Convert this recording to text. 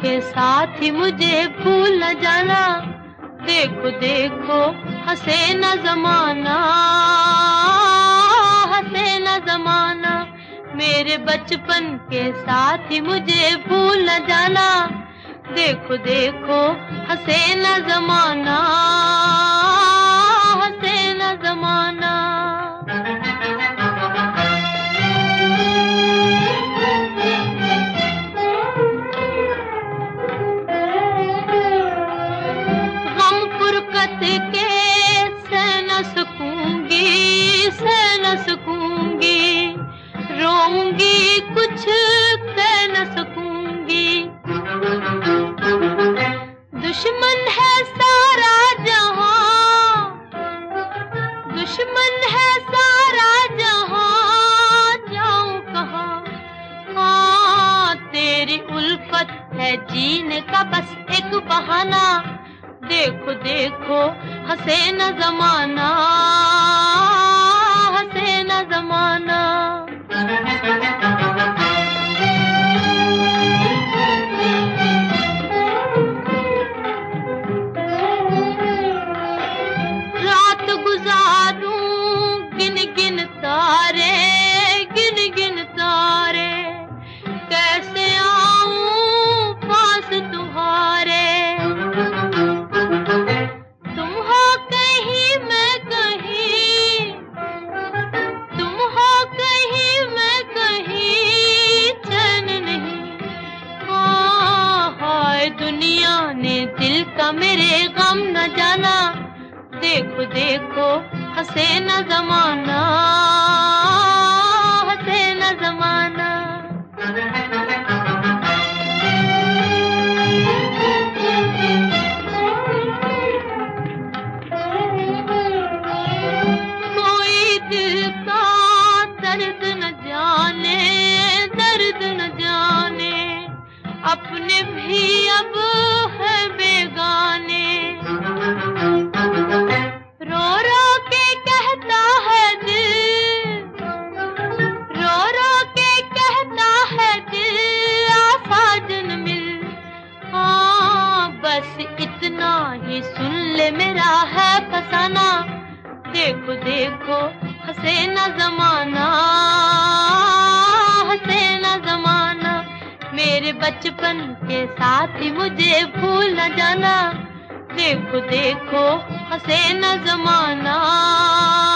के साथ ही मुझे भूल न जाना। देखो देखो हंसे न ज़माना, हंसे न ज़माना। मेरे बचपन के साथ ही मुझे भूल न जाना। देखो देखो हंसे न ज़माना, हंसे न ज़माना। गम फुरकत के सह न सकूंगी, सह न सकूंगी। रोऊंगी कुछ कह न सकूंगी। दुश्मन है सारा जहां, दुश्मन है सारा जहां। जाऊं कहाँ? हाँ तेरी उल्फत है जीने का बस एक बहाना। देखो देखो हंसे न ज़माना, हंसे न ज़माना। रात गुजारूं गिन गिन तारे, गिन गिन तारे। कैसे आऊं पास तुम्हारे? तुम हो कहीं मैं कहीं, तुम हो कहीं मैं कहीं। चैन नहीं। हाँ हाय दुनिया ने दिल का मेरे गम न जाना। देखो देखो हंसे न ज़माना, हंसे न ज़माना। कोई दिल का दर्द न जाने, दर्द न जाने। अपने भी अब है बेगाने। रो रो के कहता है दिल, रो रो के कहता है दिल। आ साजन मिल। हाँ बस इतना ही सुन ले मेरा है फसाना। देखो देखो हंसे न ज़माना, हंसे न ज़माना। मेरे बचपन के साथ ही मुझे भूल न जाना। देखो देखो हंसे न ज़माना।